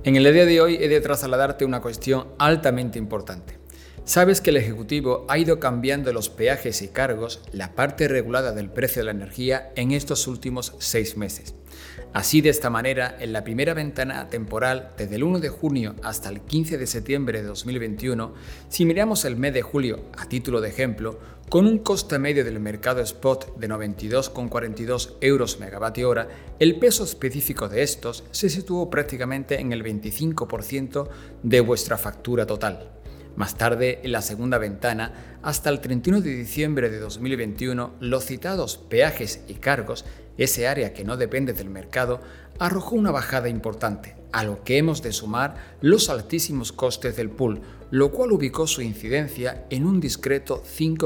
En el día de hoy he de trasladarte una cuestión altamente importante. Sabes que el Ejecutivo ha ido cambiando los peajes y cargos, la parte regulada del precio de la energía, en estos últimos 6 meses. Así, de esta manera, en la primera ventana temporal, desde el 1 de junio hasta el 15 de septiembre de 2021, si miramos el mes de julio, a título de ejemplo, con un coste medio del mercado spot de 92,42 euros megavatio hora, el peso específico de estos se situó prácticamente en el 25% de vuestra factura total. Más tarde, en la segunda ventana, hasta el 31 de diciembre de 2021, los citados peajes y cargos, ese área que no depende del mercado, arrojó una bajada importante, a lo que hemos de sumar los altísimos costes del pool, lo cual ubicó su incidencia en un discreto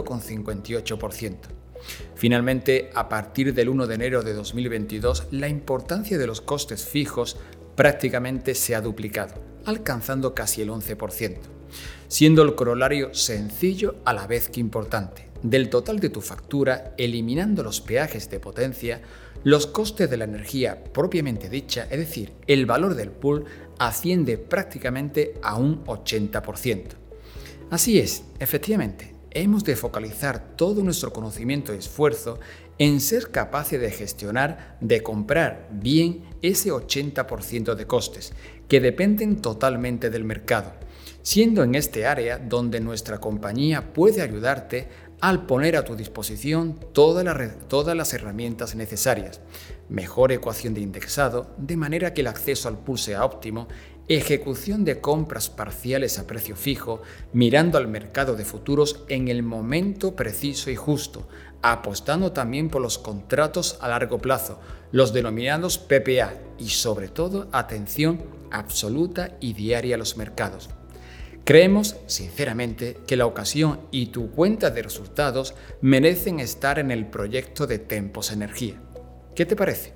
5,58%. Finalmente, a partir del 1 de enero de 2022, la importancia de los costes fijos prácticamente se ha duplicado, alcanzando casi el 11%. Siendo el corolario sencillo a la vez que importante. Del total de tu factura, eliminando los peajes de potencia, los costes de la energía propiamente dicha, es decir, el valor del pool, asciende prácticamente a un 80%. Así es, efectivamente, hemos de focalizar todo nuestro conocimiento y esfuerzo en ser capaces de gestionar, de comprar bien ese 80% de costes, que dependen totalmente del mercado, siendo en este área donde nuestra compañía puede ayudarte al poner a tu disposición todas las herramientas necesarias, mejor ecuación de indexado, de manera que el acceso al pool sea óptimo, ejecución de compras parciales a precio fijo, mirando al mercado de futuros en el momento preciso y justo, apostando también por los contratos a largo plazo, los denominados PPA y sobre todo atención absoluta y diaria a los mercados. Creemos, sinceramente, que la ocasión y tu cuenta de resultados merecen estar en el proyecto de Tempos Energía. ¿Qué te parece?